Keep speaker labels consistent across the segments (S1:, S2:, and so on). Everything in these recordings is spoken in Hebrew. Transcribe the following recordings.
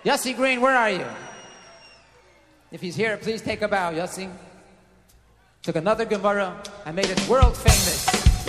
S1: Yossi Green, where are you? If he's here, please take a bow, Yossi. Took another Gemara and made it world famous.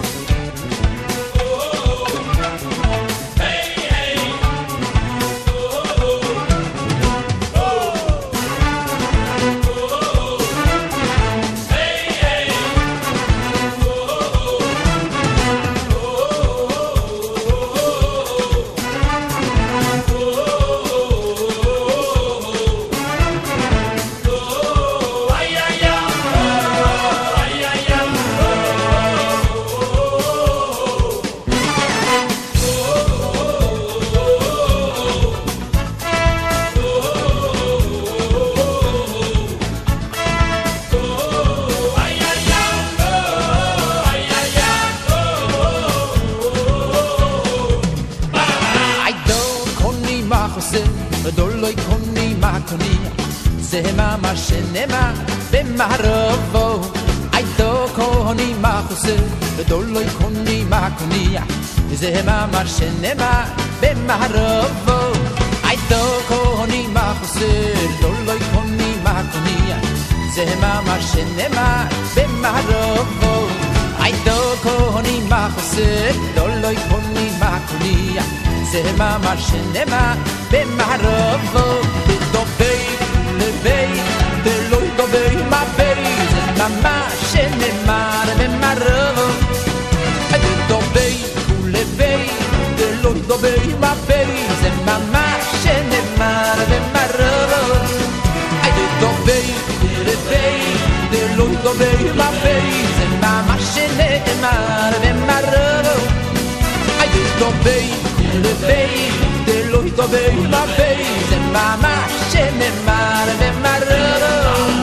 S2: ודולוי קוני מקוני זה מה שנמה במערבו עידו קוני מחוסה ודולוי קוני מקוני זה מה שנמה במערבו עידו קוני מחוסה ודולוי קוני מקוני זה מה שנמה במערבו עידו קוני מחוסה ודולוי קוני מקוני זה מה שנמה במערבו דובי לבי דלוי דובי מבי זה מה שנאמר במערבו דובי ולבי דלוי דובי מבי זה מה שנאמר במערבו דובי לבי דלוי דובי מבי זה מה שנאמר במערבו דובי לבי דלוי דובי מבי זה מה שנאמר במערבו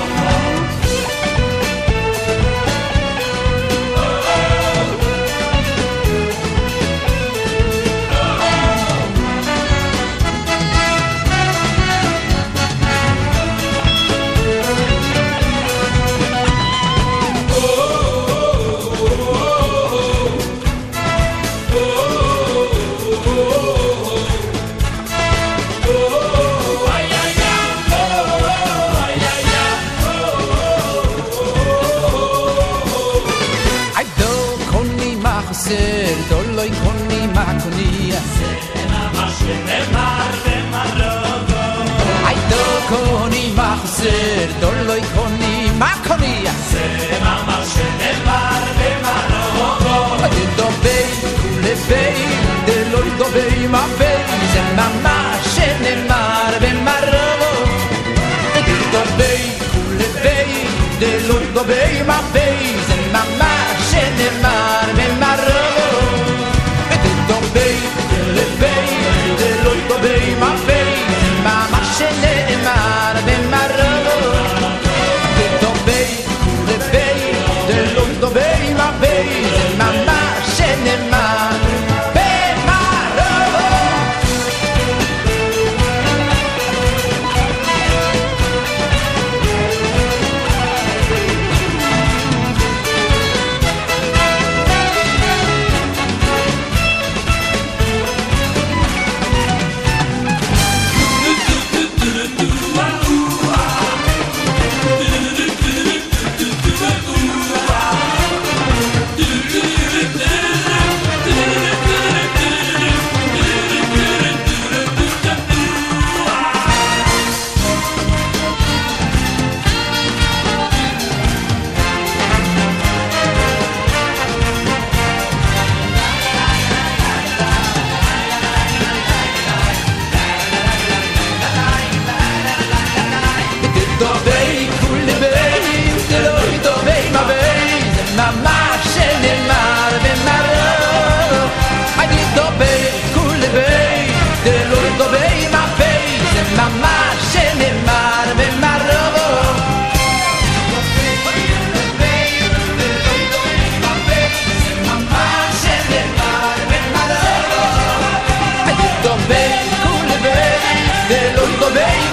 S2: דולוי קוני מקוני זה מה שנאמר במערבו עידו קוני מחסר דולוי קוני מקוני זה מה שנאמר במערבו דובי ולבי דלוי דובי מבי זה מה שנאמר במערבו דובי ולבי דלוי דובי מבי זה מה שנאמר במערבו דובי ולבי דלוי דובי מבי זה מה שנאמר במערבו דובי ולבי דלוי דובי מבי זה מה שנאמר Baby